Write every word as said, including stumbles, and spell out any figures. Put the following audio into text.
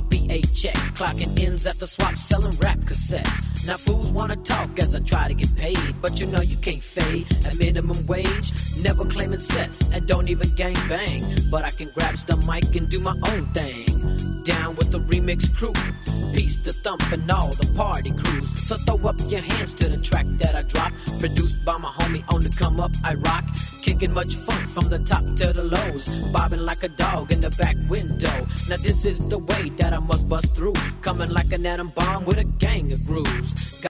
B H X, clocking ends at the swap, selling rap cassettes. Now fools wanna talk as I try to get paid, but you know you can't fade at minimum wage. Never claiming sets and don't even gang bang, but I can grab the mic and do my own thing. Down with the remix crew, peace to Thump and all the party crews. So throw up your hands to the track that I drop, produced by my homie on the come up. I rock, kicking much funk from the top to the lows, bobbing like a dog in the back window. Now this is the way that I must bust through, coming like an atom bomb with a gang of grooves.